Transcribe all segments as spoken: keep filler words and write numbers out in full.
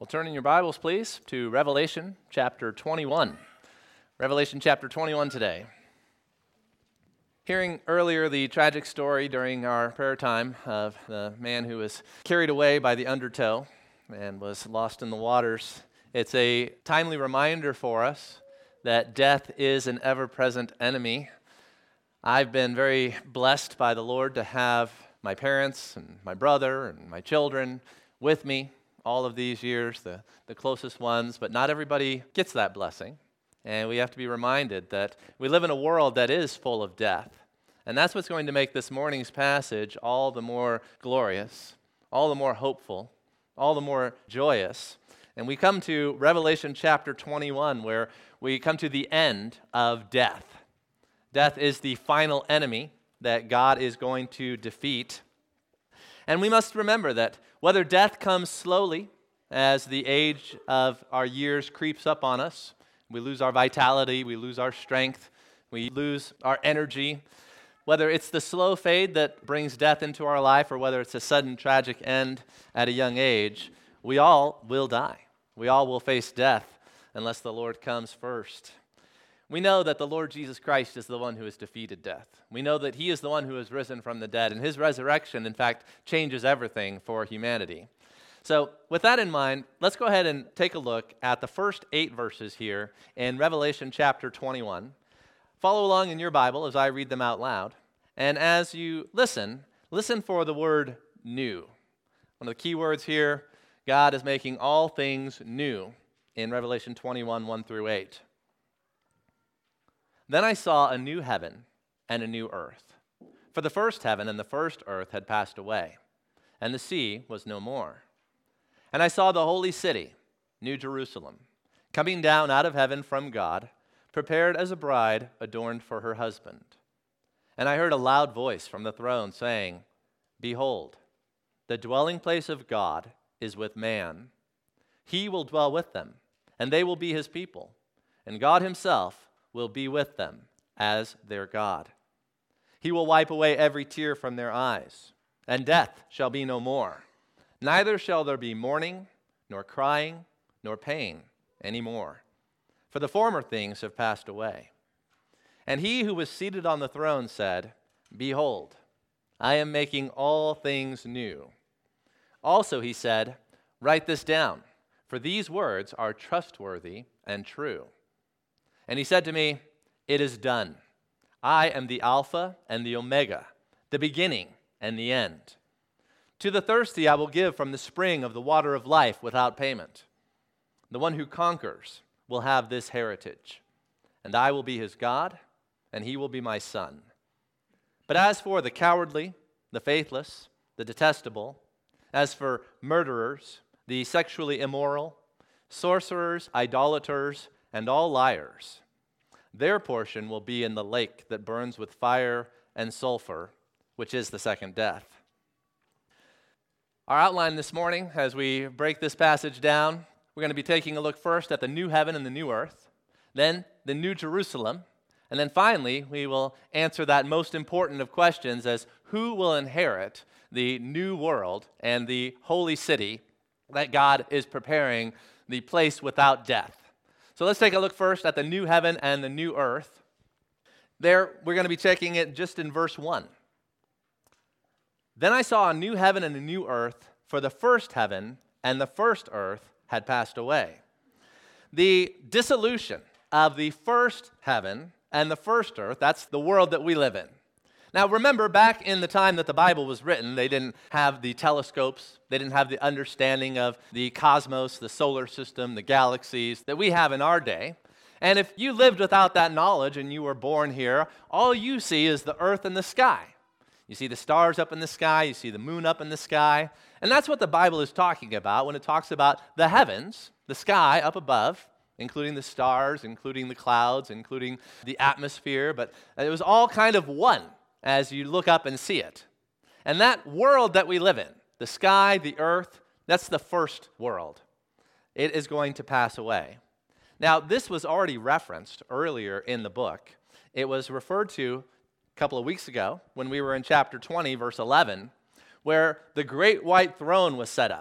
Well, turn in your Bibles, please, to Revelation chapter twenty-one. Revelation chapter twenty-one today. Hearing earlier the tragic story during our prayer time of the man who was carried away by the undertow and was lost in the waters, it's a timely reminder for us that death is an ever-present enemy. I've been very blessed by the Lord to have my parents and my brother and my children with me all of these years, the, the closest ones, but not everybody gets that blessing. And we have to be reminded that we live in a world that is full of death. And that's what's going to make this morning's passage all the more glorious, all the more hopeful, all the more joyous. And we come to Revelation chapter twenty-one, where we come to the end of death. Death is the final enemy that God is going to defeat. And we must remember that whether death comes slowly as the age of our years creeps up on us, we lose our vitality, we lose our strength, we lose our energy, whether it's the slow fade that brings death into our life or whether it's a sudden tragic end at a young age, we all will die. We all will face death unless the Lord comes first. We know that the Lord Jesus Christ is the one who has defeated death. We know that he is the one who has risen from the dead, and his resurrection, in fact, changes everything for humanity. So with that in mind, let's go ahead and take a look at the first eight verses here in Revelation chapter twenty-one. Follow along in your Bible as I read them out loud. And as you listen, listen for the word new. One of the key words here, God is making all things new in Revelation twenty-one, one through eight. Then I saw a new heaven and a new earth. For the first heaven and the first earth had passed away, and the sea was no more. And I saw the holy city, New Jerusalem, coming down out of heaven from God, prepared as a bride adorned for her husband. And I heard a loud voice from the throne saying, "Behold, the dwelling place of God is with man. He will dwell with them, and they will be his people, and God himself will be with them as their God. He will wipe away every tear from their eyes, and death shall be no more. Neither shall there be mourning, nor crying, nor pain any more, for the former things have passed away." And he who was seated on the throne said, "Behold, I am making all things new." Also he said, "Write this down, for these words are trustworthy and true." And he said to me, "It is done. I am the Alpha and the Omega, the beginning and the end. To the thirsty I will give from the spring of the water of life without payment. The one who conquers will have this heritage, and I will be his God, and he will be my son. But as for the cowardly, the faithless, the detestable, as for murderers, the sexually immoral, sorcerers, idolaters, and all liars, their portion will be in the lake that burns with fire and sulfur, which is the second death." Our outline this morning, as we break this passage down, we're going to be taking a look first at the new heaven and the new earth, then the new Jerusalem, and then finally we will answer that most important of questions as who will inherit the new world and the holy city that God is preparing, the place without death. So let's take a look first at the new heaven and the new earth. There, we're going to be checking it just in verse one. "Then I saw a new heaven and a new earth, for the first heaven and the first earth had passed away." The dissolution of the first heaven and the first earth, that's the world that we live in. Now remember, back in the time that the Bible was written, they didn't have the telescopes, they didn't have the understanding of the cosmos, the solar system, the galaxies that we have in our day. And if you lived without that knowledge and you were born here, all you see is the earth and the sky. You see the stars up in the sky, you see the moon up in the sky, and that's what the Bible is talking about when it talks about the heavens, the sky up above, including the stars, including the clouds, including the atmosphere, but it was all kind of one as you look up and see it. And that world that we live in, the sky, the earth, that's the first world. It is going to pass away. Now, this was already referenced earlier in the book. It was referred to a couple of weeks ago when we were in chapter twenty, verse eleven, where the great white throne was set up.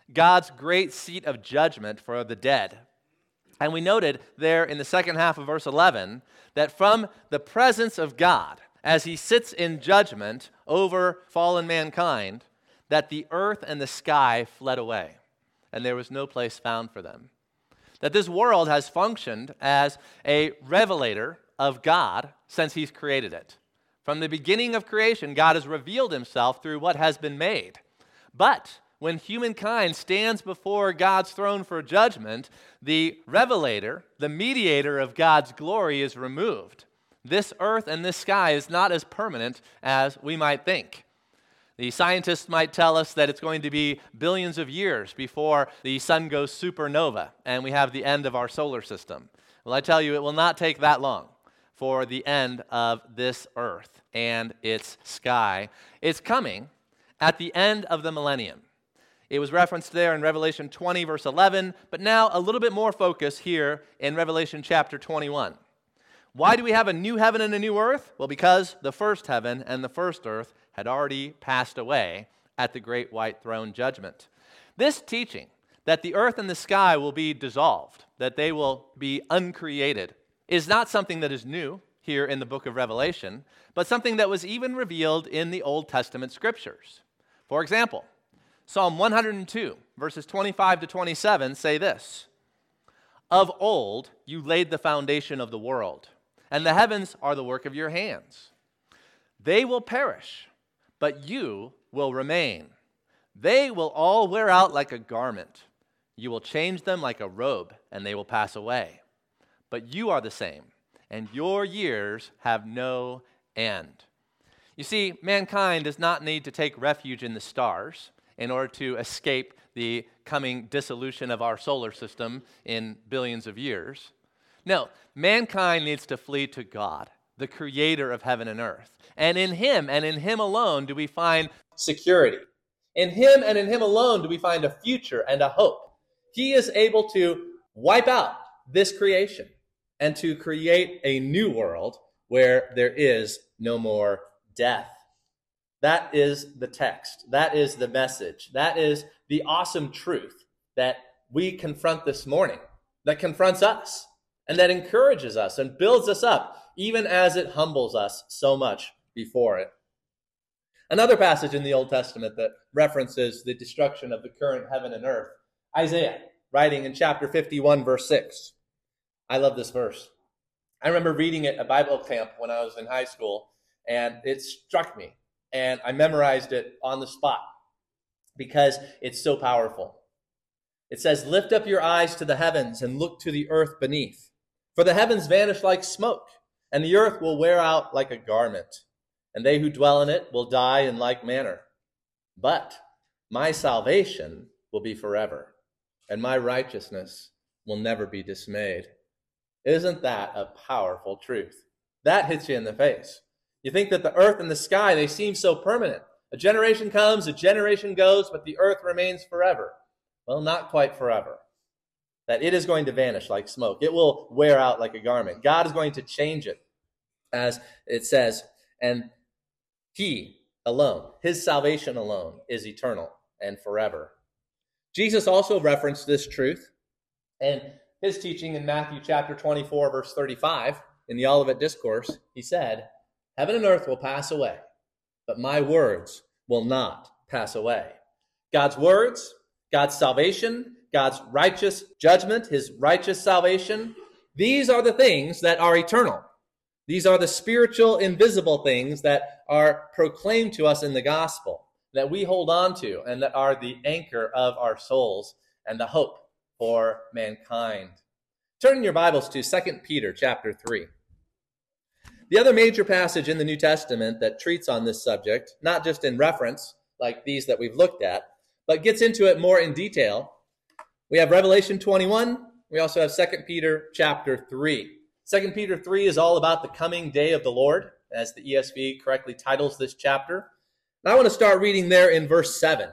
God's great seat of judgment for the dead. And we noted there in the second half of verse eleven that from the presence of God, as he sits in judgment over fallen mankind, that the earth and the sky fled away, and there was no place found for them. That this world has functioned as a revelator of God since he's created it. From the beginning of creation, God has revealed himself through what has been made. But when humankind stands before God's throne for judgment, the revelator, the mediator of God's glory is removed. This earth and this sky is not as permanent as we might think. The scientists might tell us that it's going to be billions of years before the sun goes supernova and we have the end of our solar system. Well, I tell you, it will not take that long for the end of this earth and its sky. It's coming at the end of the millennium. It was referenced there in Revelation twenty, verse eleven, but now a little bit more focus here in Revelation chapter twenty-one. Why do we have a new heaven and a new earth? Well, because the first heaven and the first earth had already passed away at the great white throne judgment. This teaching that the earth and the sky will be dissolved, that they will be uncreated, is not something that is new here in the book of Revelation, but something that was even revealed in the Old Testament scriptures. For example, Psalm one hundred two, verses twenty-five to twenty-seven say this: "Of old you laid the foundation of the world, and the heavens are the work of your hands. They will perish, but you will remain. They will all wear out like a garment. You will change them like a robe, and they will pass away. But you are the same, and your years have no end." You see, mankind does not need to take refuge in the stars in order to escape the coming dissolution of our solar system in billions of years. No, mankind needs to flee to God, the creator of heaven and earth. And in him and in him alone do we find security. In him and in him alone do we find a future and a hope. He is able to wipe out this creation and to create a new world where there is no more death. That is the text. That is the message. That is the awesome truth that we confront this morning, that confronts us, and that encourages us and builds us up, even as it humbles us so much before it. Another passage in the Old Testament that references the destruction of the current heaven and earth, Isaiah, writing in chapter fifty-one, verse six. I love this verse. I remember reading it at Bible camp when I was in high school, and it struck me, and I memorized it on the spot because it's so powerful. It says, "Lift up your eyes to the heavens and look to the earth beneath. For the heavens vanish like smoke, and the earth will wear out like a garment, and they who dwell in it will die in like manner. But my salvation will be forever, and my righteousness will never be dismayed." Isn't that a powerful truth? That hits you in the face. You think that the earth and the sky, they seem so permanent. A generation comes, a generation goes, but the earth remains forever. Well, not quite forever. That it is going to vanish like smoke. It will wear out like a garment. God is going to change it, as it says, and he alone, his salvation alone, is eternal and forever. Jesus also referenced this truth in his teaching in Matthew chapter twenty-four, verse thirty-five, in the Olivet Discourse. He said, "Heaven and earth will pass away, but my words will not pass away." God's words, God's salvation, God's righteous judgment, his righteous salvation, these are the things that are eternal. These are the spiritual, invisible things that are proclaimed to us in the gospel, that we hold on to, and that are the anchor of our souls and the hope for mankind. Turn in your Bibles to Second Peter chapter three. The other major passage in the New Testament that treats on this subject, not just in reference, like these that we've looked at, but gets into it more in detail. We have Revelation twenty-one. We also have Second Peter chapter three. Second Peter three is all about the coming day of the Lord, as the E S V correctly titles this chapter. And I want to start reading there in verse seven.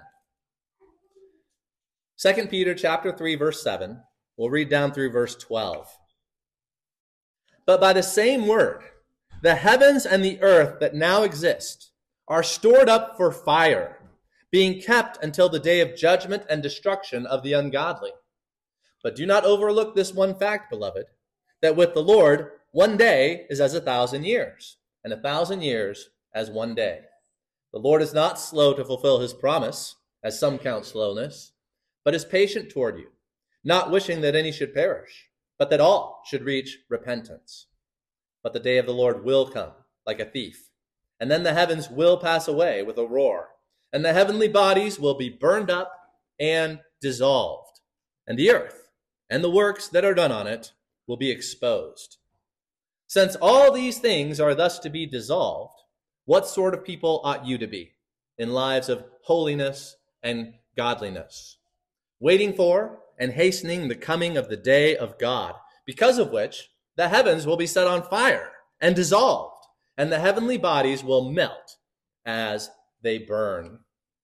Second Peter chapter three, verse seven. We'll read down through verse twelve. "But by the same word, the heavens and the earth that now exist are stored up for fire, being kept until the day of judgment and destruction of the ungodly. But do not overlook this one fact, beloved, that with the Lord, one day is as a thousand years, and a thousand years as one day. The Lord is not slow to fulfill his promise, as some count slowness, but is patient toward you, not wishing that any should perish, but that all should reach repentance. But the day of the Lord will come like a thief, and then the heavens will pass away with a roar, and the heavenly bodies will be burned up and dissolved, and the earth and the works that are done on it will be exposed. Since all these things are thus to be dissolved, what sort of people ought you to be in lives of holiness and godliness, waiting for and hastening the coming of the day of God, because of which the heavens will be set on fire and dissolved, and the heavenly bodies will melt as they burn.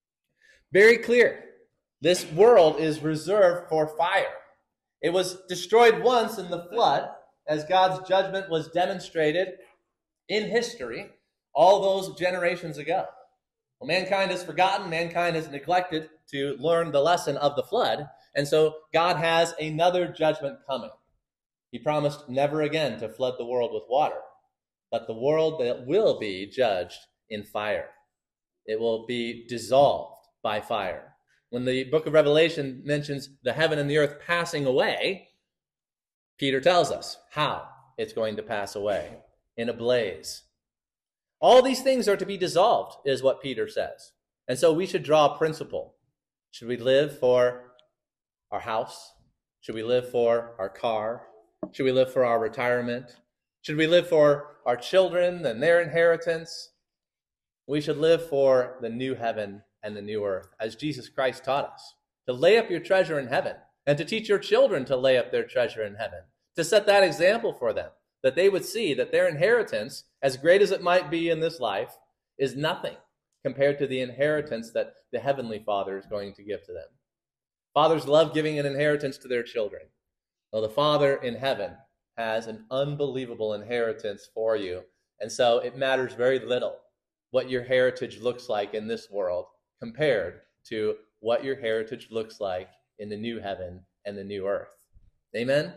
Very clear. This world is reserved for fire. It was destroyed once in the flood, as God's judgment was demonstrated in history all those generations ago. Well, mankind has forgotten, mankind has neglected to learn the lesson of the flood, and so God has another judgment coming. He promised never again to flood the world with water, but the world that will be judged in fire. It will be dissolved by fire. When the book of Revelation mentions the heaven and the earth passing away, Peter tells us how it's going to pass away, in a blaze. All these things are to be dissolved, is what Peter says. And so we should draw a principle. Should we live for our house? Should we live for our car? Should we live for our retirement? Should we live for our children and their inheritance? We should live for the new heaven and the new earth, as Jesus Christ taught us, to lay up your treasure in heaven, and to teach your children to lay up their treasure in heaven, to set that example for them, that they would see that their inheritance, as great as it might be in this life, is nothing compared to the inheritance that the Heavenly Father is going to give to them. Fathers love giving an inheritance to their children. Well, the Father in heaven has an unbelievable inheritance for you, and so it matters very little what your heritage looks like in this world compared to what your heritage looks like in the new heaven and the new earth. Amen?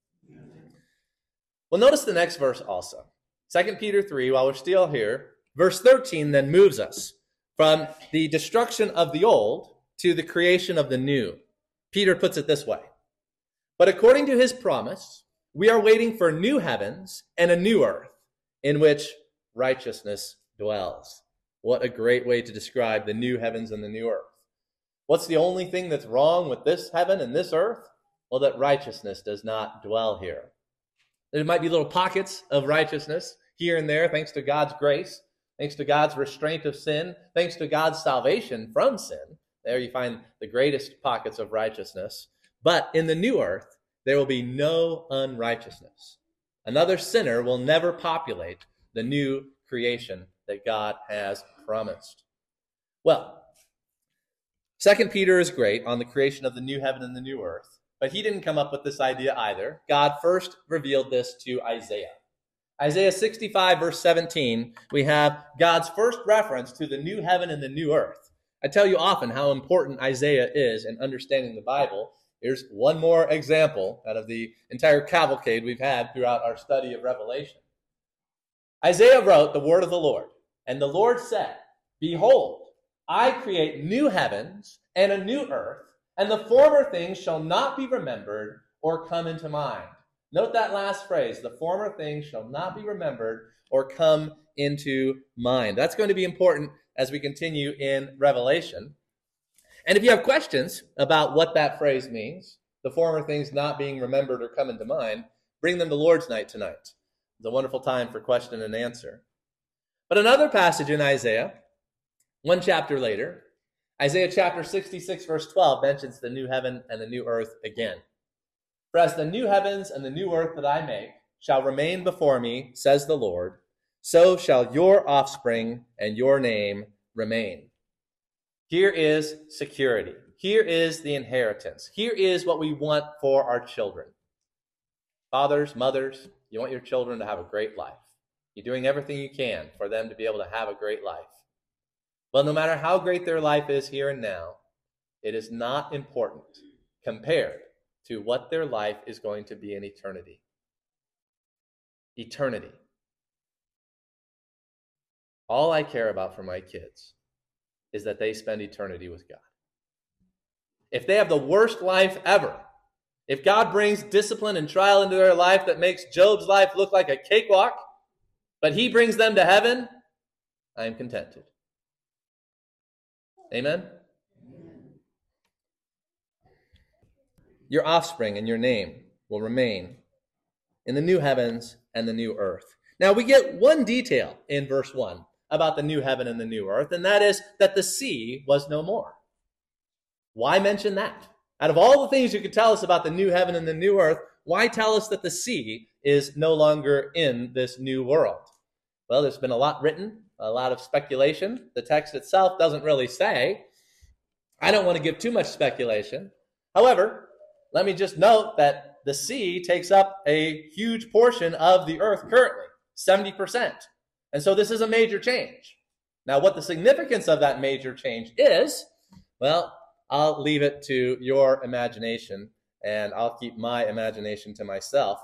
Well, notice the next verse also. Second Peter three, while we're still here, verse thirteen then moves us from the destruction of the old to the creation of the new. Peter puts it this way: but according to his promise, we are waiting for new heavens and a new earth in which righteousness dwells. What a great way to describe the new heavens and the new earth. What's the only thing that's wrong with this heaven and this earth? Well, that righteousness does not dwell here. There might be little pockets of righteousness here and there, thanks to God's grace, thanks to God's restraint of sin, thanks to God's salvation from sin. There you find the greatest pockets of righteousness. But in the new earth, there will be no unrighteousness. Another sinner will never populate the new creation that God has promised. Well, Second Peter is great on the creation of the new heaven and the new earth, but he didn't come up with this idea either. God first revealed this to Isaiah. Isaiah sixty-five, verse seventeen, we have God's first reference to the new heaven and the new earth. I tell you often how important Isaiah is in understanding the Bible. Here's one more example out of the entire cavalcade we've had throughout our study of Revelation. Isaiah wrote the word of the Lord, and the Lord said, behold, I create new heavens and a new earth, and the former things shall not be remembered or come into mind. Note that last phrase, the former things shall not be remembered or come into mind. That's going to be important as we continue in Revelation. And if you have questions about what that phrase means, the former things not being remembered or come into mind, bring them to Lord's Night tonight. It's a wonderful time for question and answer. But another passage in Isaiah, one chapter later, Isaiah chapter sixty-six, verse twelve, mentions the new heaven and the new earth again. For as the new heavens and the new earth that I make shall remain before me, says the Lord, so shall your offspring and your name remain. Here is security. Here is the inheritance. Here is what we want for our children. Fathers, mothers, you want your children to have a great life. You're doing everything you can for them to be able to have a great life. Well, no matter how great their life is here and now, it is not important compared to what their life is going to be in eternity. Eternity. All I care about for my kids is that they spend eternity with God. If they have the worst life ever, if God brings discipline and trial into their life that makes Job's life look like a cakewalk, but he brings them to heaven, I am contented. Amen? Your offspring and your name will remain in the new heavens and the new earth. Now we get one detail in verse one about the new heaven and the new earth, and that is that the sea was no more. Why mention that? Out of all the things you could tell us about the new heaven and the new earth, why tell us that the sea is no longer in this new world? Well, there's been a lot written, a lot of speculation. The text itself doesn't really say. I don't want to give too much speculation. However, let me just note that the sea takes up a huge portion of the earth currently, seventy percent. And so this is a major change. Now, what the significance of that major change is, well, I'll leave it to your imagination, and I'll keep my imagination to myself.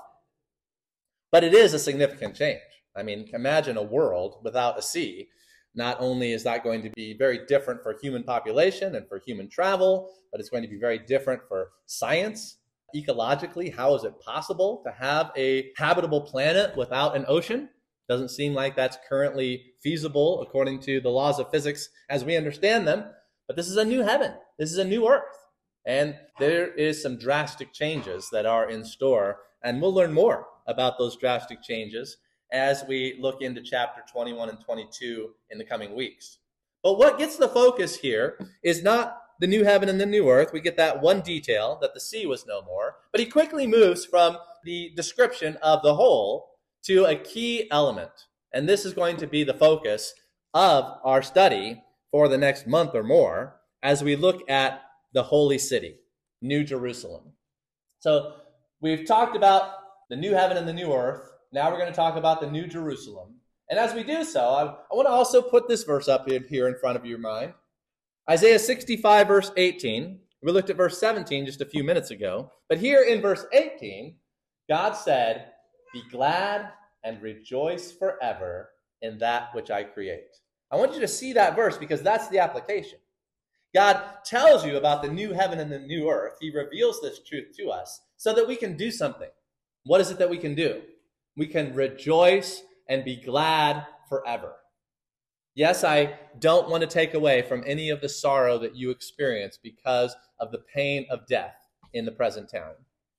But it is a significant change. I mean, imagine a world without a sea. Not only is that going to be very different for human population and for human travel, but it's going to be very different for science. Ecologically, how is it possible to have a habitable planet without an ocean? Doesn't seem like that's currently feasible according to the laws of physics as we understand them. But this is a new heaven. This is a new earth. And there is some drastic changes that are in store. And we'll learn more about those drastic changes as we look into chapter twenty-one and twenty-two in the coming weeks. But what gets the focus here is not the new heaven and the new earth. We get that one detail, that the sea was no more. But he quickly moves from the description of the whole to a key element. And this is going to be the focus of our study for the next month or more as we look at the holy city, New Jerusalem. So we've talked about the new heaven and the new earth. Now we're going to talk about the New Jerusalem. And as we do so, I, I want to also put this verse up here in front of your mind. Isaiah sixty-five, verse eighteen. We looked at verse seventeen just a few minutes ago. But here in verse eighteen, God said, "Be glad and rejoice forever in that which I create." I want you to see that verse because that's the application. God tells you about the new heaven and the new earth. He reveals this truth to us so that we can do something. What is it that we can do? We can rejoice and be glad forever. Yes, I don't want to take away from any of the sorrow that you experience because of the pain of death in the present time.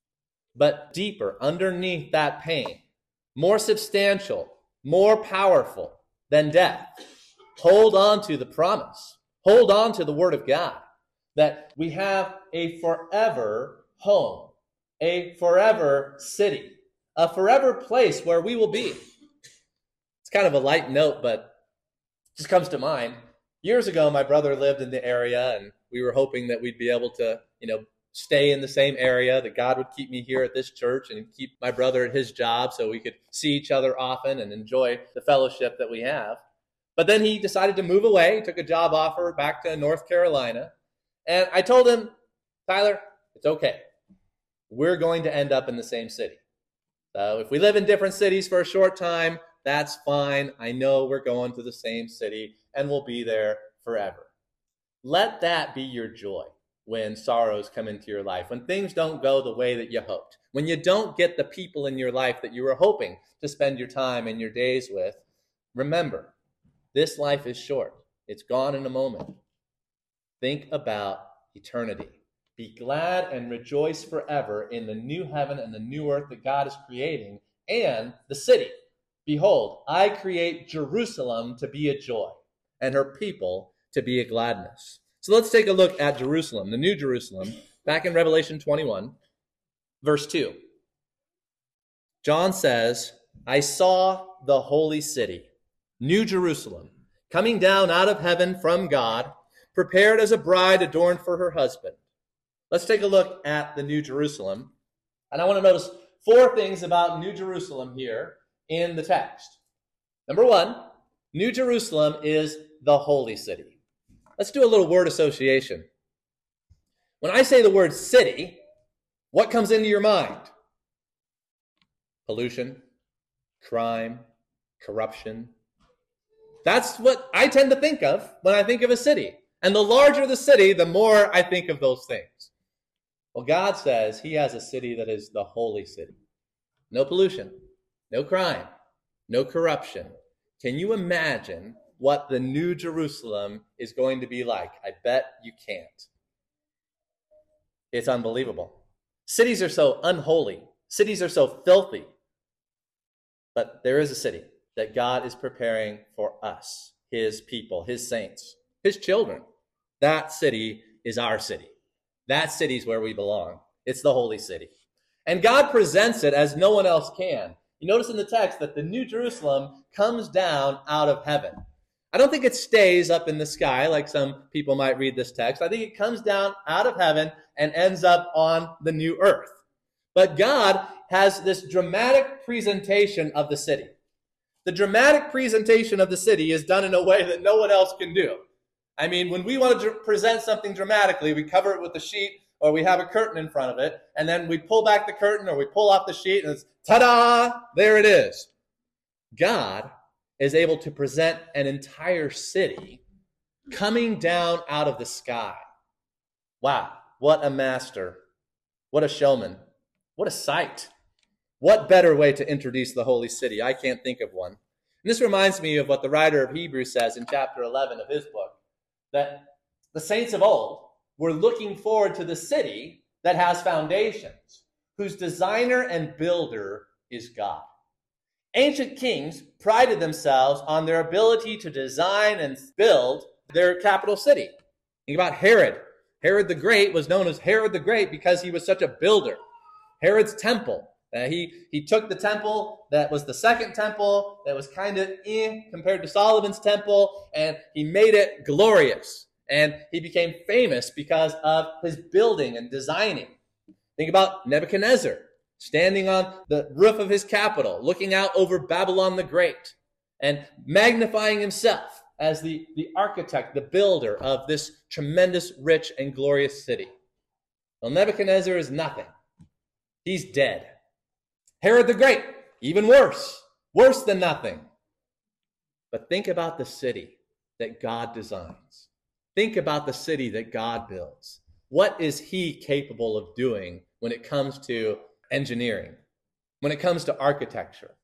But deeper, underneath that pain, more substantial, more powerful than death, hold on to the promise. Hold on to the word of God that we have a forever home, a forever city, a forever place where we will be. It's kind of a light note, but it just comes to mind. Years ago, my brother lived in the area, and we were hoping that we'd be able to, you know, stay in the same area, that God would keep me here at this church and keep my brother at his job so we could see each other often and enjoy the fellowship that we have. But then he decided to move away, took a job offer back to North Carolina. And I told him, Tyler, it's okay. We're going to end up in the same city. So if we live in different cities for a short time, that's fine. I know we're going to the same city and we'll be there forever. Let that be your joy when sorrows come into your life, when things don't go the way that you hoped, when you don't get the people in your life that you were hoping to spend your time and your days with. Remember, this life is short. It's gone in a moment. Think about eternity. Be glad and rejoice forever in the new heaven and the new earth that God is creating and the city. Behold, I create Jerusalem to be a joy and her people to be a gladness. So let's take a look at Jerusalem, the new Jerusalem, back in Revelation twenty-one, verse two. John says, I saw the holy city, New Jerusalem, coming down out of heaven from God, prepared as a bride adorned for her husband. Let's take a look at the New Jerusalem. And I want to notice four things about New Jerusalem here in the text. Number one, New Jerusalem is the holy city. Let's do a little word association. When I say the word city, what comes into your mind? Pollution, crime, corruption. That's what I tend to think of when I think of a city. And the larger the city, the more I think of those things. Well, God says he has a city that is the holy city. No pollution, no crime, no corruption. Can you imagine what the New Jerusalem is going to be like? I bet you can't. It's unbelievable. Cities are so unholy. Cities are so filthy. But there is a city that God is preparing for us, his people, his saints, his children. That city is our city. That city is where we belong. It's the holy city. And God presents it as no one else can. You notice in the text that the New Jerusalem comes down out of heaven. I don't think it stays up in the sky like some people might read this text. I think it comes down out of heaven and ends up on the new earth. But God has this dramatic presentation of the city. The dramatic presentation of the city is done in a way that no one else can do. I mean, when we want to present something dramatically, we cover it with a sheet or we have a curtain in front of it, and then we pull back the curtain or we pull off the sheet and it's ta-da, there it is. God is able to present an entire city coming down out of the sky. Wow, what a master. What a showman. What a sight. What better way to introduce the holy city? I can't think of one. And this reminds me of what the writer of Hebrews says in chapter eleven of his book, that the saints of old were looking forward to the city that has foundations, whose designer and builder is God. Ancient kings prided themselves on their ability to design and build their capital city. Think about Herod. Herod the Great was known as Herod the Great because he was such a builder. Herod's temple. Uh, he, he took the temple that was the second temple that was kind of eh compared to Solomon's temple, and he made it glorious. And he became famous because of his building and designing. Think about Nebuchadnezzar, standing on the roof of his capital, looking out over Babylon the Great, and magnifying himself as the, the architect, the builder of this tremendous, rich, and glorious city. Well, Nebuchadnezzar is nothing. He's dead. Herod the Great, even worse, worse than nothing. But think about the city that God designs. Think about the city that God builds. What is he capable of doing when it comes to engineering, when it comes to architecture?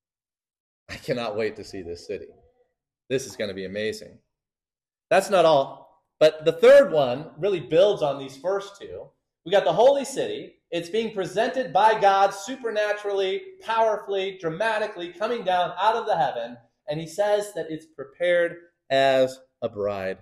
I cannot wait to see this city. This is going to be amazing. That's not all, but the third one really builds on these first two. We got the holy city. It's being presented by God supernaturally, powerfully, dramatically, coming down out of the heaven, and he says that it's prepared as a bride.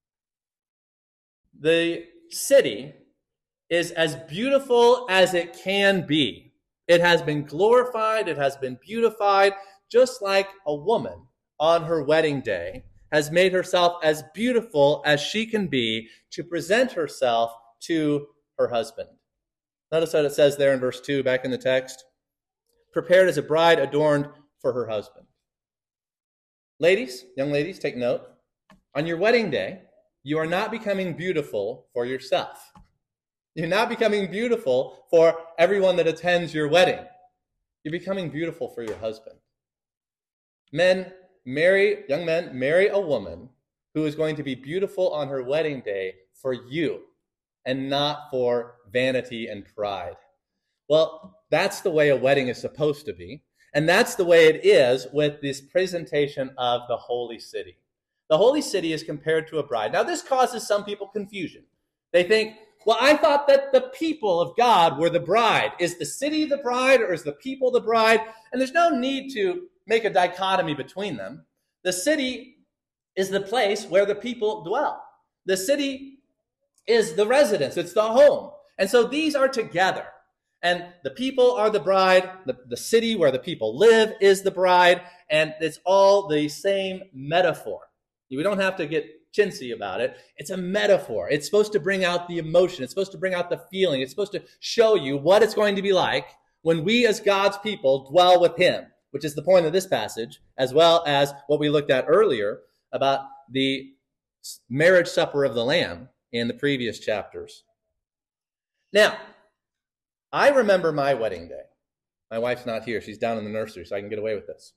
The city is as beautiful as it can be. It has been glorified, it has been beautified, just like a woman on her wedding day has made herself as beautiful as she can be to present herself to her husband. Notice what it says there in verse two, back in the text. Prepared as a bride adorned for her husband. Ladies, young ladies, take note. On your wedding day, you are not becoming beautiful for yourself. You're not becoming beautiful for everyone that attends your wedding. You're becoming beautiful for your husband. Men, marry, young men, marry a woman who is going to be beautiful on her wedding day for you and not for vanity and pride. Well, that's the way a wedding is supposed to be. And that's the way it is with this presentation of the holy city. The holy city is compared to a bride. Now, this causes some people confusion. They think, well, I thought that the people of God were the bride. Is the city the bride or is the people the bride? And there's no need to make a dichotomy between them. The city is the place where the people dwell. The city is the residence. It's the home. And so these are together. And the people are the bride. The, the city where the people live is the bride. And it's all the same metaphor. We don't have to get chintzy about it. It's a metaphor. It's supposed to bring out the emotion. It's supposed to bring out the feeling. It's supposed to show you what it's going to be like when we as God's people dwell with him, which is the point of this passage, as well as what we looked at earlier about the marriage supper of the Lamb in the previous chapters. Now, I remember my wedding day. My wife's not here. She's down in the nursery, so I can get away with this.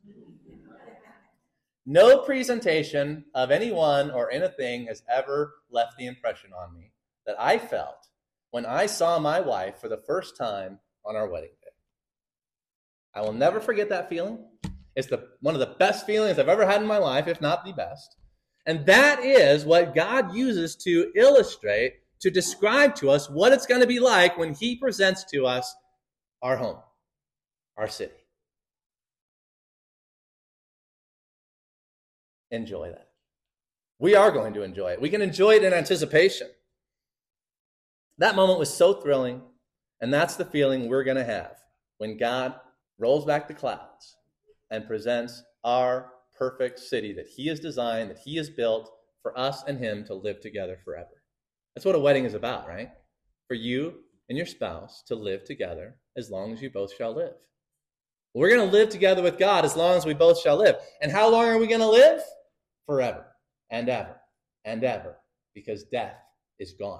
No presentation of anyone or anything has ever left the impression on me that I felt when I saw my wife for the first time on our wedding day. I will never forget that feeling. It's the one of the best feelings I've ever had in my life, if not the best. And that is what God uses to illustrate, to describe to us what it's going to be like when he presents to us our home, our city. Enjoy that. We are going to enjoy it. We can enjoy it in anticipation. That moment was so thrilling, and that's the feeling we're going to have when God rolls back the clouds and presents our perfect city that he has designed, that he has built for us and him to live together forever. That's what a wedding is about, right? For you and your spouse to live together as long as you both shall live. We're going to live together with God as long as we both shall live. And how long are we going to live? Forever and ever and ever, because death is gone.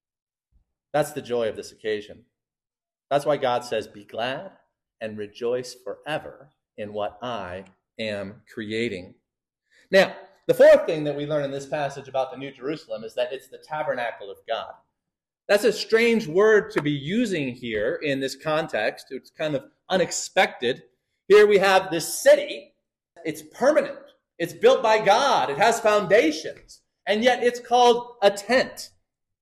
That's the joy of this occasion. That's why God says, be glad and rejoice forever in what I am creating. Now, the fourth thing that we learn in this passage about the New Jerusalem is that it's the tabernacle of God. That's a strange word to be using here in this context. It's kind of unexpected. Here we have this city. It's permanent. It's built by God. It has foundations. And yet it's called a tent.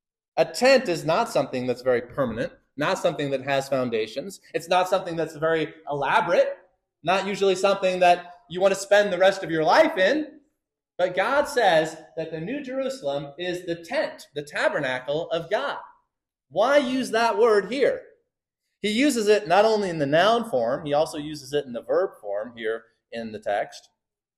A tent is not something that's very permanent, not something that has foundations. It's not something that's very elaborate, not usually something that you want to spend the rest of your life in. But God says that the New Jerusalem is the tent, the tabernacle of God. Why use that word here? He uses it not only in the noun form, he also uses it in the verb form here in the text.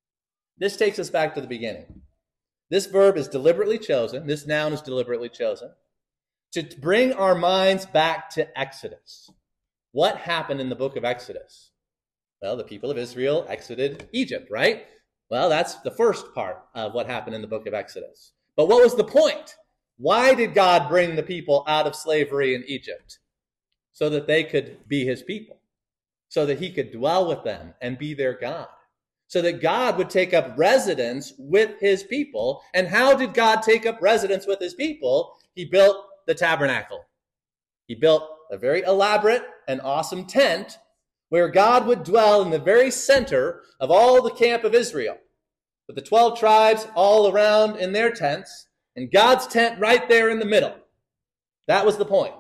This takes us back to the beginning. This verb is deliberately chosen, this noun is deliberately chosen, to bring our minds back to Exodus. What happened in the book of Exodus? Well, the people of Israel exited Egypt, right? Well, that's the first part of what happened in the book of Exodus. But what was the point? Why did God bring the people out of slavery in Egypt? So that they could be his people. So that he could dwell with them and be their God. So that God would take up residence with his people. And how did God take up residence with his people? He built the tabernacle. He built a very elaborate and awesome tent where God would dwell in the very center of all the camp of Israel, with the twelve tribes all around in their tents, and God's tent right there in the middle. That was the point.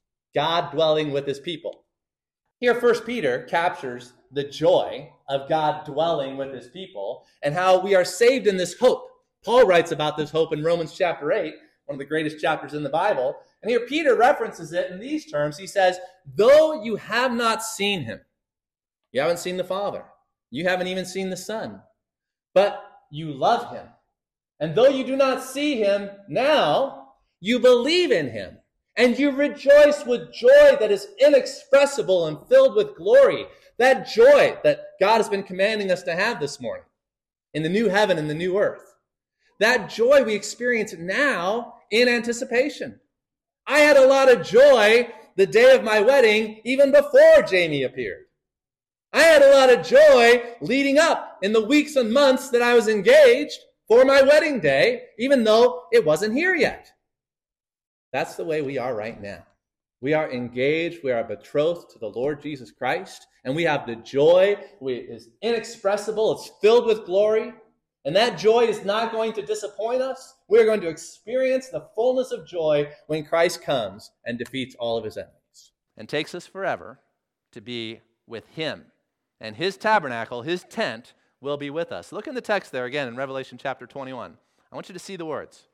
God dwelling with his people. Here, First Peter captures the joy of God dwelling with his people and how we are saved in this hope. Paul writes about this hope in Romans chapter eight, one of the greatest chapters in the Bible. And here Peter references it in these terms. He says, though you have not seen him, you haven't seen the Father, you haven't even seen the Son, but you love him. And though you do not see him now, you believe in him. And you rejoice with joy that is inexpressible and filled with glory. That joy that God has been commanding us to have this morning in the new heaven and the new earth. That joy we experience now in anticipation. I had a lot of joy the day of my wedding, even before Jamie appeared. I had a lot of joy leading up in the weeks and months that I was engaged for my wedding day, even though it wasn't here yet. That's the way we are right now. We are engaged, we are betrothed to the Lord Jesus Christ, and we have the joy. It is inexpressible, it's filled with glory, and that joy is not going to disappoint us. We're going to experience the fullness of joy when Christ comes and defeats all of his enemies. And takes us forever to be with him. And his tabernacle, his tent, will be with us. Look in the text there again in Revelation chapter twenty-one. I want you to see the words.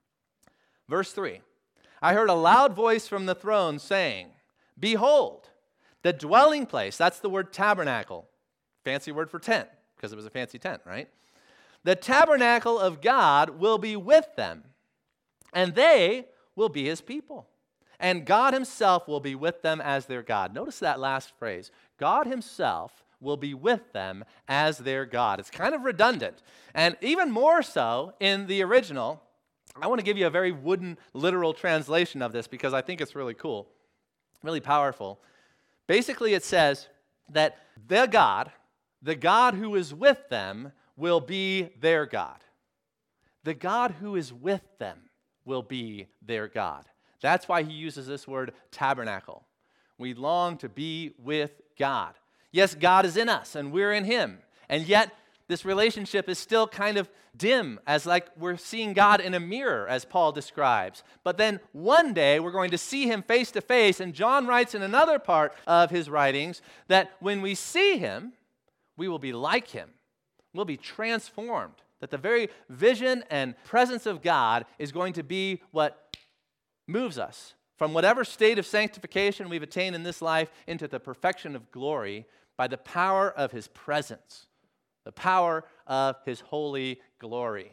Verse three. I heard a loud voice from the throne saying, behold, the dwelling place, that's the word tabernacle, fancy word for tent, because it was a fancy tent, right? The tabernacle of God will be with them, and they will be his people. And God himself will be with them as their God. Notice that last phrase. God himself will be with them as their God. It's kind of redundant. And even more so in the original, I want to give you a very wooden, literal translation of this because I think it's really cool, really powerful. Basically, it says that the God, the God who is with them, will be their God. The God who is with them will be their God. That's why he uses this word tabernacle. We long to be with God. Yes, God is in us and we're in him. And yet, this relationship is still kind of dim, as like we're seeing God in a mirror, as Paul describes. But then one day we're going to see him face to face, and John writes in another part of his writings that when we see him, we will be like him. We'll be transformed. That the very vision and presence of God is going to be what moves us from whatever state of sanctification we've attained in this life into the perfection of glory by the power of his presence. The power of his holy glory.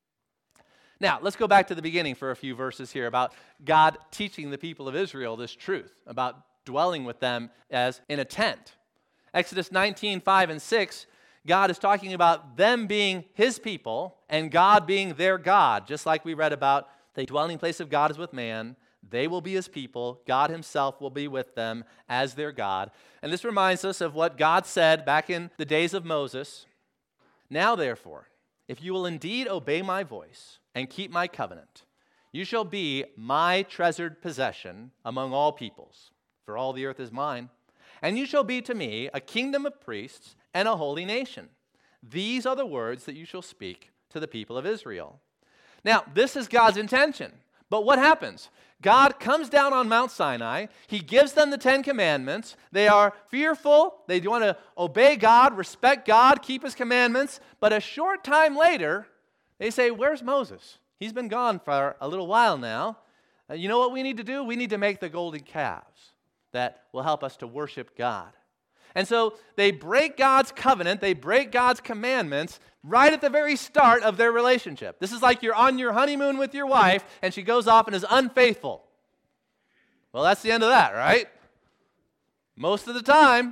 Now, let's go back to the beginning for a few verses here about God teaching the people of Israel this truth, about dwelling with them as in a tent. Exodus nineteen, five and six, God is talking about them being his people and God being their God, just like we read about the dwelling place of God is with man. They will be his people. God himself will be with them as their God. And this reminds us of what God said back in the days of Moses. Now, therefore, if you will indeed obey my voice and keep my covenant, you shall be my treasured possession among all peoples, for all the earth is mine. And you shall be to me a kingdom of priests and a holy nation. These are the words that you shall speak to the people of Israel. Now, this is God's intention. But what happens? God comes down on Mount Sinai. He gives them the Ten Commandments. They are fearful. They want to obey God, respect God, keep his commandments. But a short time later, they say, where's Moses? He's been gone for a little while now. Uh, you know what we need to do? We need to make the golden calves that will help us to worship God. And so they break God's covenant, they break God's commandments right at the very start of their relationship. This is like you're on your honeymoon with your wife and she goes off and is unfaithful. Well, that's the end of that, right? Most of the time.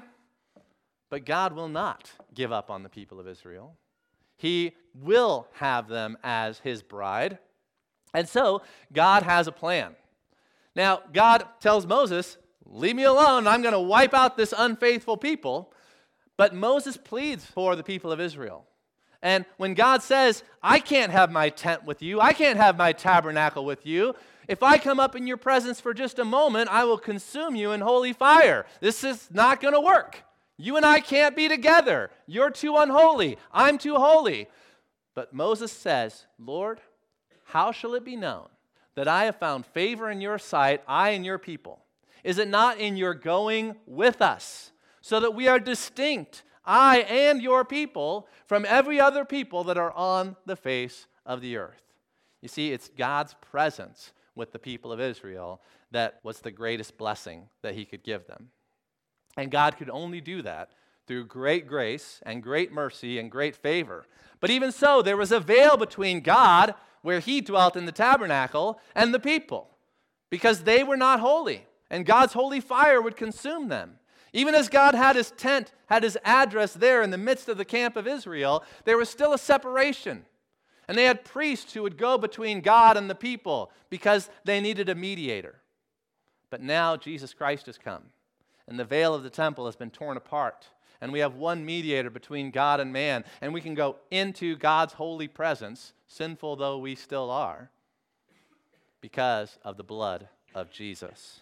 But God will not give up on the people of Israel. He will have them as his bride. And so God has a plan. Now, God tells Moses, leave me alone, I'm going to wipe out this unfaithful people. But Moses pleads for the people of Israel. And when God says, I can't have my tent with you, I can't have my tabernacle with you, if I come up in your presence for just a moment, I will consume you in holy fire. This is not going to work. You and I can't be together. You're too unholy. I'm too holy. But Moses says, Lord, how shall it be known that I have found favor in your sight, I and your people? Is it not in your going with us, so that we are distinct, I and your people, from every other people that are on the face of the earth? You see, it's God's presence with the people of Israel that was the greatest blessing that he could give them. And God could only do that through great grace and great mercy and great favor. But even so, there was a veil between God, where he dwelt in the tabernacle, and the people, because they were not holy. And God's holy fire would consume them. Even as God had his tent, had his address there in the midst of the camp of Israel, there was still a separation. And they had priests who would go between God and the people because they needed a mediator. But now Jesus Christ has come, and the veil of the temple has been torn apart. And we have one mediator between God and man, and we can go into God's holy presence, sinful though we still are, because of the blood of Jesus.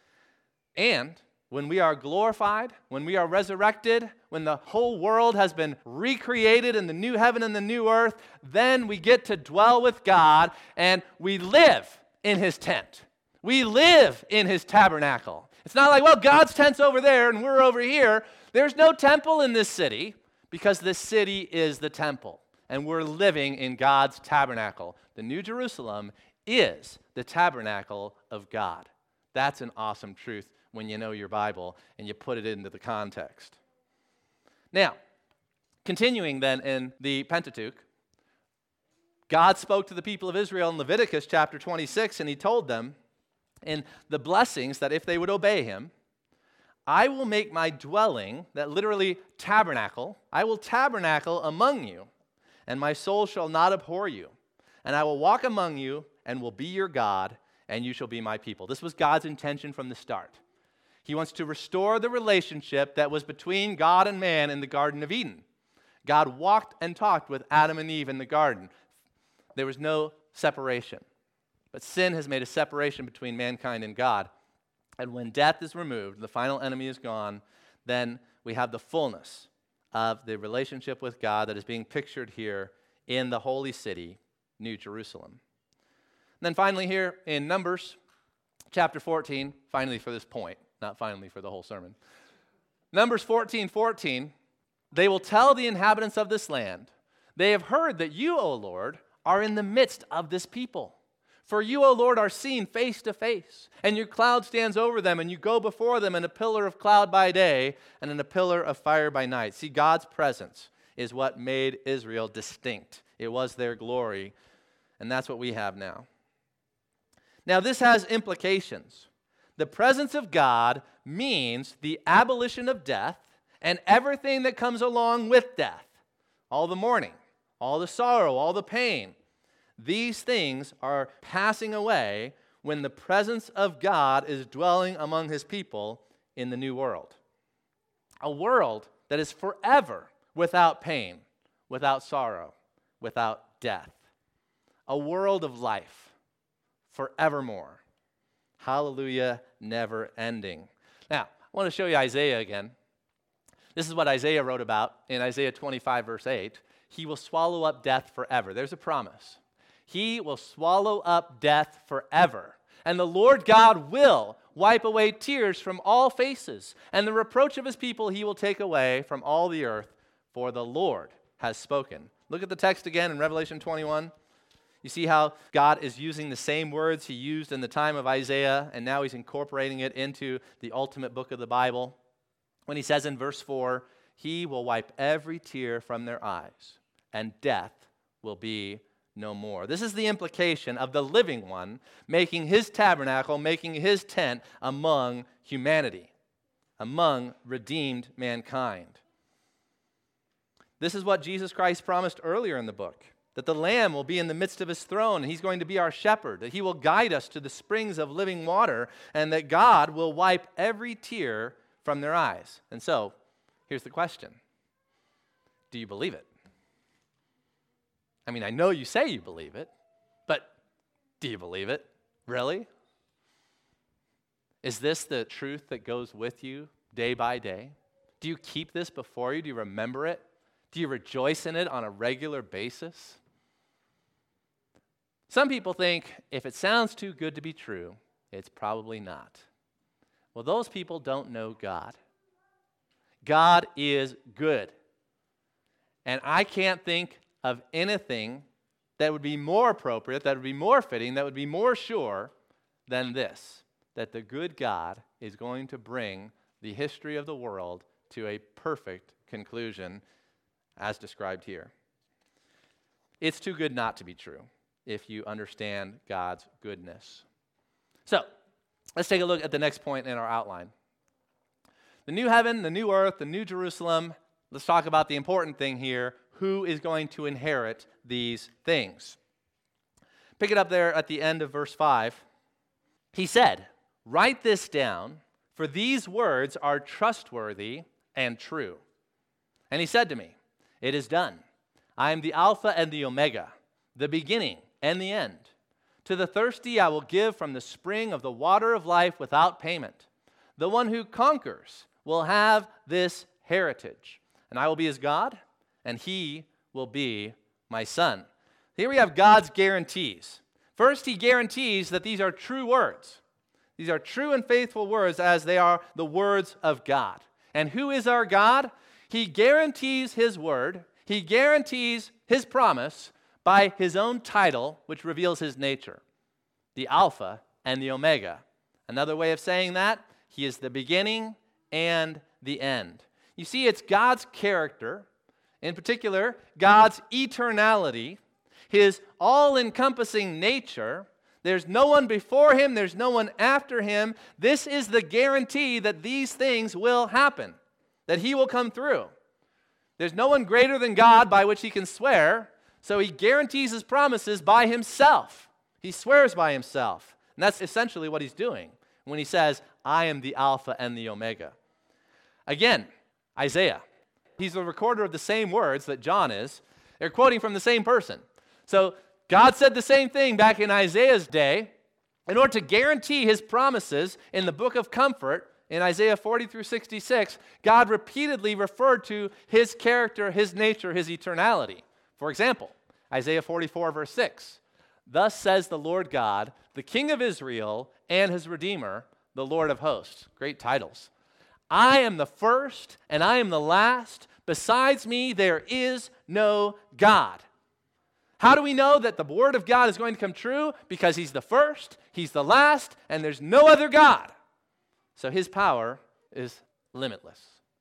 And when we are glorified, when we are resurrected, when the whole world has been recreated in the new heaven and the new earth, then we get to dwell with God and we live in his tent. We live in his tabernacle. It's not like, well, God's tent's over there and we're over here. There's no temple in this city because this city is the temple and we're living in God's tabernacle. The New Jerusalem is the tabernacle of God. That's an awesome truth when you know your Bible and you put it into the context. Now, continuing then in the Pentateuch, God spoke to the people of Israel in Leviticus chapter twenty-six, and he told them in the blessings that if they would obey him, I will make my dwelling, that literally tabernacle, I will tabernacle among you, and my soul shall not abhor you. And I will walk among you and will be your God, and you shall be my people. This was God's intention from the start. He wants to restore the relationship that was between God and man in the Garden of Eden. God walked and talked with Adam and Eve in the garden. There was no separation. But sin has made a separation between mankind and God. And when death is removed, the final enemy is gone, then we have the fullness of the relationship with God that is being pictured here in the holy city, New Jerusalem. And then finally here in Numbers chapter fourteen, finally for this point, not finally for the whole sermon. Numbers fourteen fourteen, they will tell the inhabitants of this land, they have heard that you, O Lord, are in the midst of this people. For you, O Lord, are seen face to face, and your cloud stands over them, and you go before them in a pillar of cloud by day and in a pillar of fire by night. See, God's presence is what made Israel distinct. It was their glory, and that's what we have now. Now, this has implications. The presence of God means the abolition of death and everything that comes along with death. All the mourning, all the sorrow, all the pain. These things are passing away when the presence of God is dwelling among his people in the new world. A world that is forever without pain, without sorrow, without death. A world of life forevermore. Hallelujah, never ending. Now, I want to show you Isaiah again. This is what Isaiah wrote about in Isaiah twenty-five, verse eight. He will swallow up death forever. There's a promise. He will swallow up death forever. And the Lord God will wipe away tears from all faces, and the reproach of his people he will take away from all the earth, for the Lord has spoken. Look at the text again in Revelation twenty-one. You see how God is using the same words he used in the time of Isaiah, and now he's incorporating it into the ultimate book of the Bible. When he says in verse four, he will wipe every tear from their eyes, and death will be no more. This is the implication of the living one making his tabernacle, making his tent among humanity, among redeemed mankind. This is what Jesus Christ promised earlier in the book, that the Lamb will be in the midst of his throne, and he's going to be our shepherd, that he will guide us to the springs of living water, and that God will wipe every tear from their eyes. And so, here's the question. Do you believe it? I mean, I know you say you believe it, but do you believe it? Really? Is this the truth that goes with you day by day? Do you keep this before you? Do you remember it? Do you rejoice in it on a regular basis? Some people think if it sounds too good to be true, it's probably not. Well, those people don't know God. God is good. And I can't think of anything that would be more appropriate, that would be more fitting, that would be more sure than this, that the good God is going to bring the history of the world to a perfect conclusion as described here. It's too good not to be true if you understand God's goodness. So, let's take a look at the next point in our outline. The new heaven, the new earth, the new Jerusalem. Let's talk about the important thing here. Who is going to inherit these things? Pick it up there at the end of verse five. He said, "Write this down, for these words are trustworthy and true." And he said to me, "It is done. I am the Alpha and the Omega, the beginning and the end. To the thirsty I will give from the spring of the water of life without payment. The one who conquers will have this heritage, and I will be his God, and he will be my son." Here we have God's guarantees. First, he guarantees that these are true words. These are true and faithful words as they are the words of God. And who is our God? He guarantees his word. He guarantees his promise by his own title, which reveals his nature, the Alpha and the Omega. Another way of saying that, he is the beginning and the end. You see, it's God's character, in particular, God's eternality, his all-encompassing nature. There's no one before him, there's no one after him. This is the guarantee that these things will happen, that he will come through. There's no one greater than God by which he can swear, so he guarantees his promises by himself. He swears by himself. And that's essentially what he's doing when he says, I am the Alpha and the Omega. Again, Isaiah. He's the recorder of the same words that John is. They're quoting from the same person. So God said the same thing back in Isaiah's day. In order to guarantee his promises in the book of comfort, in Isaiah forty through sixty-six, God repeatedly referred to his character, his nature, his eternality. For example, Isaiah forty-four, verse six, thus says the Lord God, the King of Israel and his Redeemer, the Lord of hosts. Great titles. I am the first and I am the last. Besides me, there is no God. How do we know that the word of God is going to come true? Because he's the first, he's the last, and there's no other God. So his power is limitless.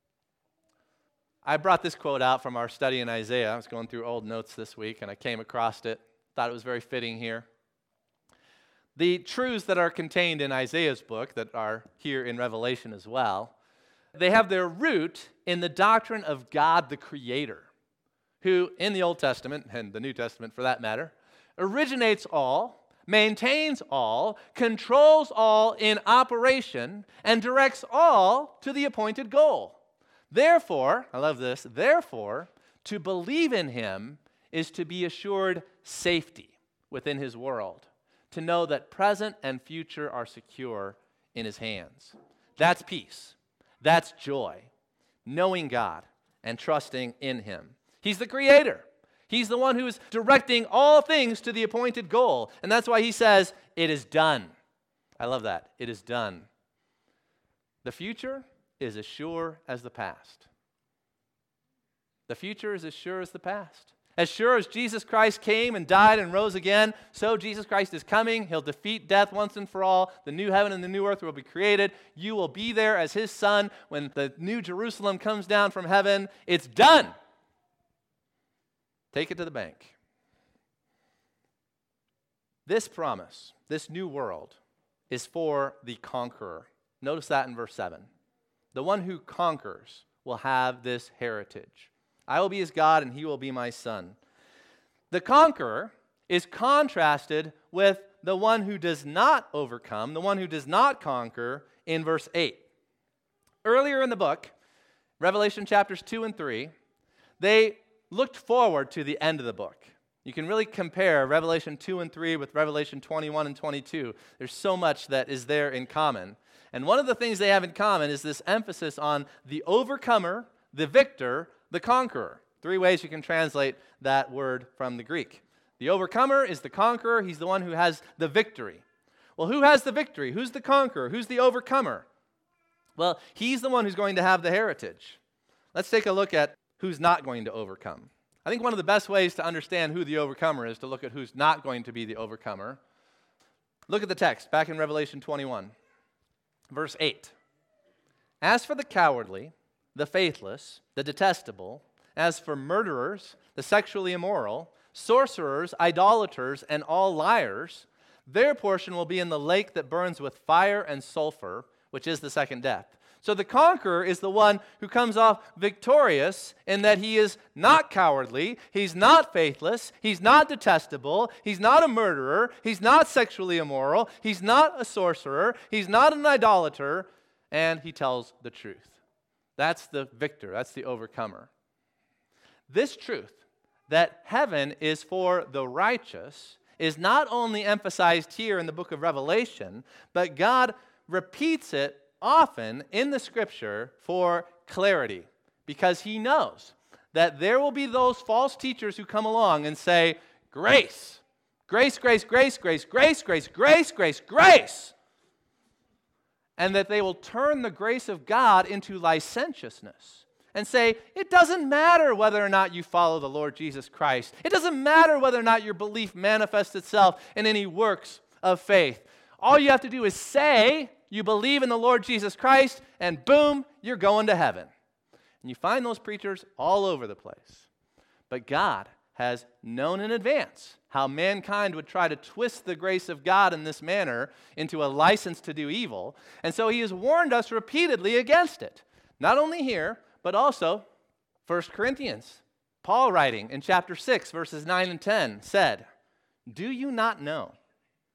I brought this quote out from our study in Isaiah. I was going through old notes this week, and I came across it. Thought it was very fitting here. The truths that are contained in Isaiah's book that are here in Revelation as well, they have their root in the doctrine of God the Creator, who in the Old Testament, and the New Testament for that matter, originates all, maintains all, controls all in operation, and directs all to the appointed goal. Therefore, I love this, therefore, to believe in him is to be assured safety within his world, to know that present and future are secure in his hands. That's peace. That's joy, knowing God and trusting in him. He's the creator. He's the one who is directing all things to the appointed goal. And that's why he says, it is done. I love that. It is done. The future is as sure as the past. The future is as sure as the past. As sure as Jesus Christ came and died and rose again, so Jesus Christ is coming. He'll defeat death once and for all. The new heaven and the new earth will be created. You will be there as his son when the new Jerusalem comes down from heaven. It's done. Take it to the bank. This promise, this new world, is for the conqueror. Notice that in verse seven. The one who conquers will have this heritage. I will be his God and he will be my son. The conqueror is contrasted with the one who does not overcome, the one who does not conquer, in verse eight. Earlier in the book, Revelation chapters two and three, they looked forward to the end of the book. You can really compare Revelation two and three with Revelation twenty-one and twenty-two. There's so much that is there in common. And one of the things they have in common is this emphasis on the overcomer, the victor, the conqueror. Three ways you can translate that word from the Greek. The overcomer is the conqueror. He's the one who has the victory. Well, who has the victory? Who's the conqueror? Who's the overcomer? Well, he's the one who's going to have the heritage. Let's take a look at who's not going to overcome. I think one of the best ways to understand who the overcomer is to look at who's not going to be the overcomer. Look at the text back in Revelation twenty-one, verse eight. As for the cowardly, the faithless, the detestable, as for murderers, the sexually immoral, sorcerers, idolaters, and all liars, their portion will be in the lake that burns with fire and sulfur, which is the second death. So the conqueror is the one who comes off victorious in that he is not cowardly, he's not faithless, he's not detestable, he's not a murderer, he's not sexually immoral, he's not a sorcerer, he's not an idolater, and he tells the truth. That's the victor, that's the overcomer. This truth, that heaven is for the righteous, is not only emphasized here in the book of Revelation, but God repeats it often in the scripture for clarity, because he knows that there will be those false teachers who come along and say, grace, grace, grace, grace, grace, grace, grace, grace, grace, grace, and that they will turn the grace of God into licentiousness and say, it doesn't matter whether or not you follow the Lord Jesus Christ. It doesn't matter whether or not your belief manifests itself in any works of faith. All you have to do is say you believe in the Lord Jesus Christ, and boom, you're going to heaven. And you find those preachers all over the place. But God has known in advance how mankind would try to twist the grace of God in this manner into a license to do evil. And so he has warned us repeatedly against it. Not only here, but also First Corinthians. Paul writing in chapter six, verses nine and ten said, do you not know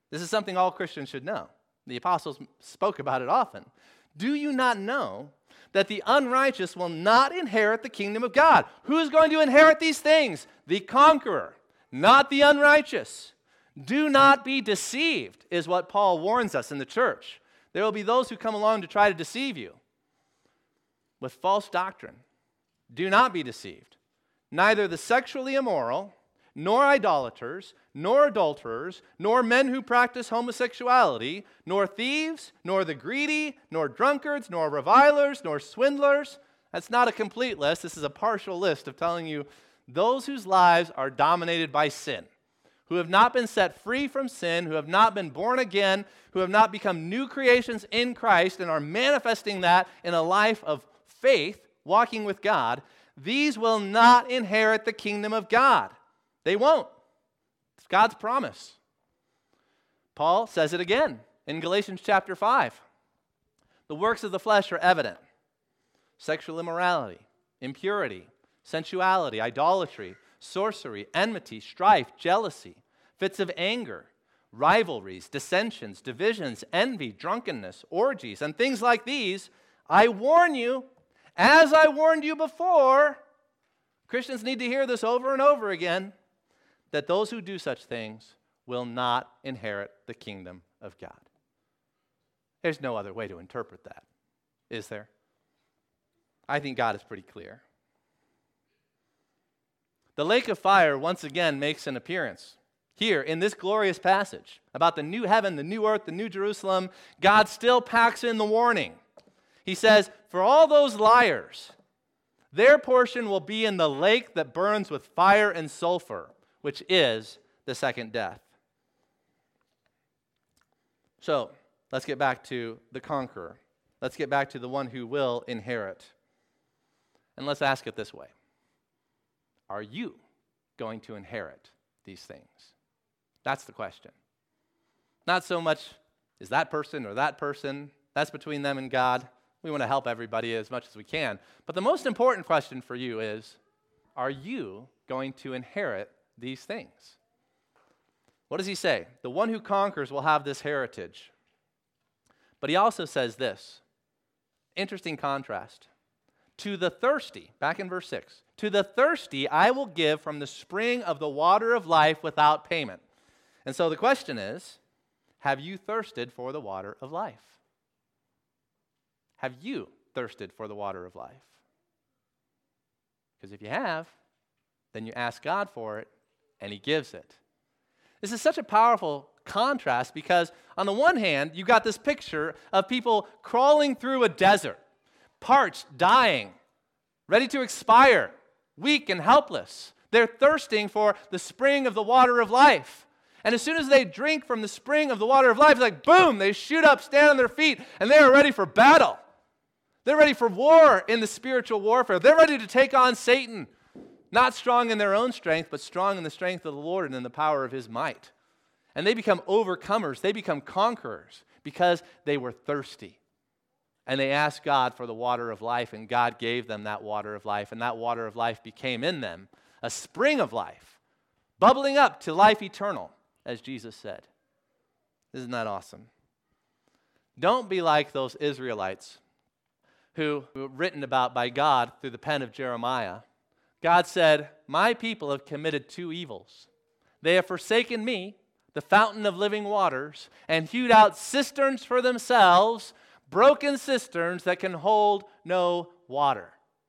This is something all Christians should know. The apostles spoke about it often. Do you not know that the unrighteous will not inherit the kingdom of God? Who is going to inherit these things? The conqueror, not the unrighteous. Do not be deceived, is what Paul warns us in the church. There will be those who come along to try to deceive you with false doctrine. Do not be deceived. Neither the sexually immoral, nor idolaters, nor adulterers, nor men who practice homosexuality, nor thieves, nor the greedy, nor drunkards, nor revilers, nor swindlers. That's not a complete list. This is a partial list of telling you those whose lives are dominated by sin, who have not been set free from sin, who have not been born again, who have not become new creations in Christ and are manifesting that in a life of faith, walking with God. These will not inherit the kingdom of God. They won't. It's God's promise. Paul says it again in Galatians chapter five. The works of the flesh are evident: sexual immorality, impurity, sensuality, idolatry, sorcery, enmity, strife, jealousy, fits of anger, rivalries, dissensions, divisions, envy, drunkenness, orgies, and things like these. I warn you, as I warned you before. Christians need to hear this over and over again, that those who do such things will not inherit the kingdom of God. There's no other way to interpret that, is there? I think God is pretty clear. The lake of fire once again makes an appearance. Here in this glorious passage about the new heaven, the new earth, the new Jerusalem, God still packs in the warning. He says, for all those liars, their portion will be in the lake that burns with fire and sulfur, which is the second death. So, let's get back to the conqueror. Let's get back to the one who will inherit. And let's ask it this way. Are you going to inherit these things? That's the question. Not so much, is that person or that person? That's between them and God. We want to help everybody as much as we can. But the most important question for you is, are you going to inherit these things? What does he say? The one who conquers will have this heritage. But he also says this. Interesting contrast. To the thirsty, back in verse six, to the thirsty I will give from the spring of the water of life without payment. And so the question is, have you thirsted for the water of life? Have you thirsted for the water of life? Because if you have, then you ask God for it, and he gives it. This is such a powerful contrast because on the one hand, you've got this picture of people crawling through a desert, parched, dying, ready to expire, weak and helpless. They're thirsting for the spring of the water of life. And as soon as they drink from the spring of the water of life, it's like boom, they shoot up, stand on their feet, and they are ready for battle. They're ready for war in the spiritual warfare. They're ready to take on Satan. Not strong in their own strength, but strong in the strength of the Lord and in the power of his might. And they become overcomers. They become conquerors because they were thirsty. And they asked God for the water of life, and God gave them that water of life. And that water of life became in them a spring of life, bubbling up to life eternal, as Jesus said. Isn't that awesome? Don't be like those Israelites who were written about by God through the pen of Jeremiah. God said, my people have committed two evils. They have forsaken me, the fountain of living waters, and hewed out cisterns for themselves, broken cisterns that can hold no water.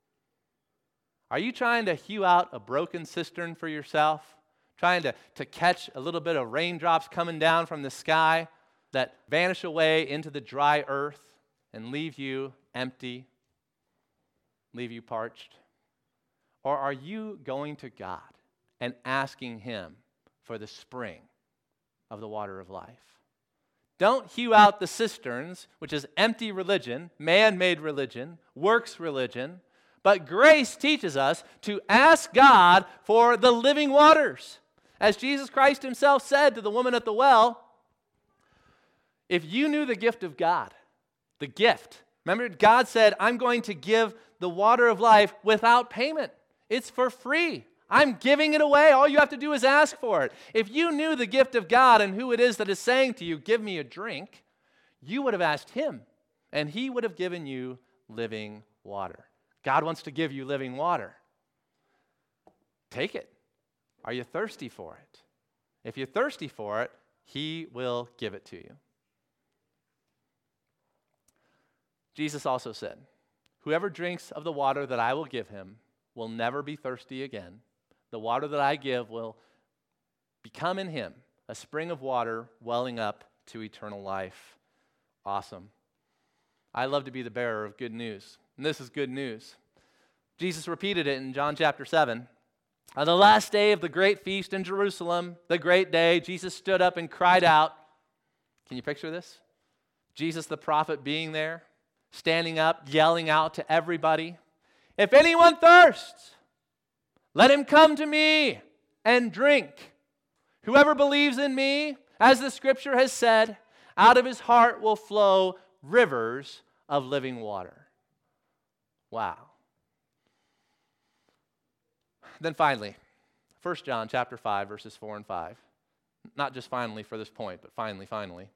Are you trying to hew out a broken cistern for yourself? Trying to, to catch a little bit of raindrops coming down from the sky that vanish away into the dry earth and leave you empty, leave you parched? Or are you going to God and asking him for the spring of the water of life? Don't hew out the cisterns, which is empty religion, man-made religion, works religion, but grace teaches us to ask God for the living waters. As Jesus Christ himself said to the woman at the well, if you knew the gift of God, the gift, remember God said, I'm going to give the water of life without payment. It's for free. I'm giving it away. All you have to do is ask for it. If you knew the gift of God and who it is that is saying to you, give me a drink, you would have asked him, and he would have given you living water. God wants to give you living water. Take it. Are you thirsty for it? If you're thirsty for it, he will give it to you. Jesus also said, whoever drinks of the water that I will give him will never be thirsty again. The water that I give will become in him a spring of water welling up to eternal life. Awesome. I love to be the bearer of good news, and this is good news. Jesus repeated it in John chapter seven. On the last day of the great feast in Jerusalem, the great day, Jesus stood up and cried out. Can you picture this? Jesus the prophet being there, standing up, yelling out to everybody, if anyone thirsts, let him come to me and drink. Whoever believes in me, as the scripture has said, out of his heart will flow rivers of living water. Wow. Then finally, First John chapter five, verses four and five. Not just finally for this point, but finally, finally.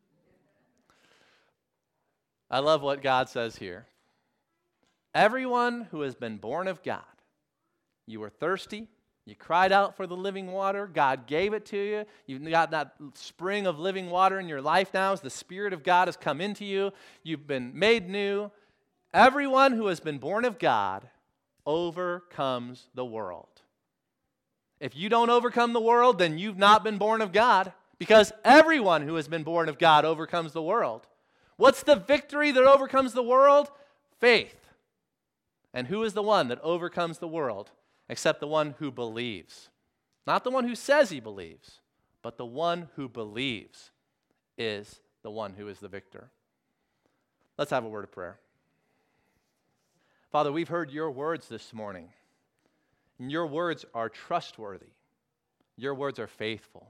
I love what God says here. Everyone who has been born of God, you were thirsty, you cried out for the living water, God gave it to you, you've got that spring of living water in your life now as the Spirit of God has come into you, you've been made new. Everyone who has been born of God overcomes the world. If you don't overcome the world, then you've not been born of God, because everyone who has been born of God overcomes the world. What's the victory that overcomes the world? Faith. And who is the one that overcomes the world except the one who believes? Not the one who says he believes, but the one who believes is the one who is the victor. Let's have a word of prayer. Father, we've heard your words this morning, and your words are trustworthy. Your words are faithful.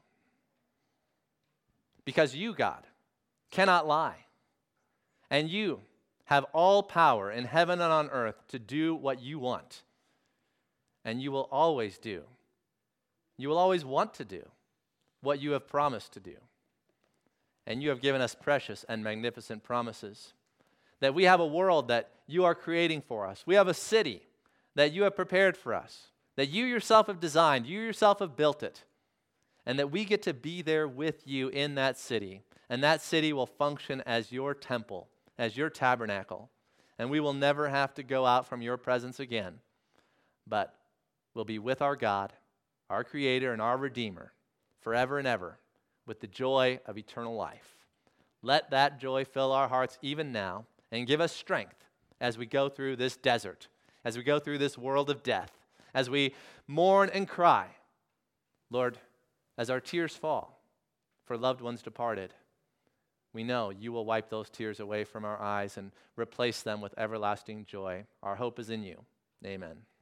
Because you, God, cannot lie, and you have all power in heaven and on earth to do what you want. And you will always do. You will always want to do what you have promised to do. And you have given us precious and magnificent promises. That we have a world that you are creating for us. We have a city that you have prepared for us. That you yourself have designed. You yourself have built it. And that we get to be there with you in that city. And that city will function as your temple, as your tabernacle, and we will never have to go out from your presence again, but we'll be with our God, our Creator, and our Redeemer forever and ever with the joy of eternal life. Let that joy fill our hearts even now and give us strength as we go through this desert, as we go through this world of death, as we mourn and cry. Lord, as our tears fall for loved ones departed, we know you will wipe those tears away from our eyes and replace them with everlasting joy. Our hope is in you. Amen.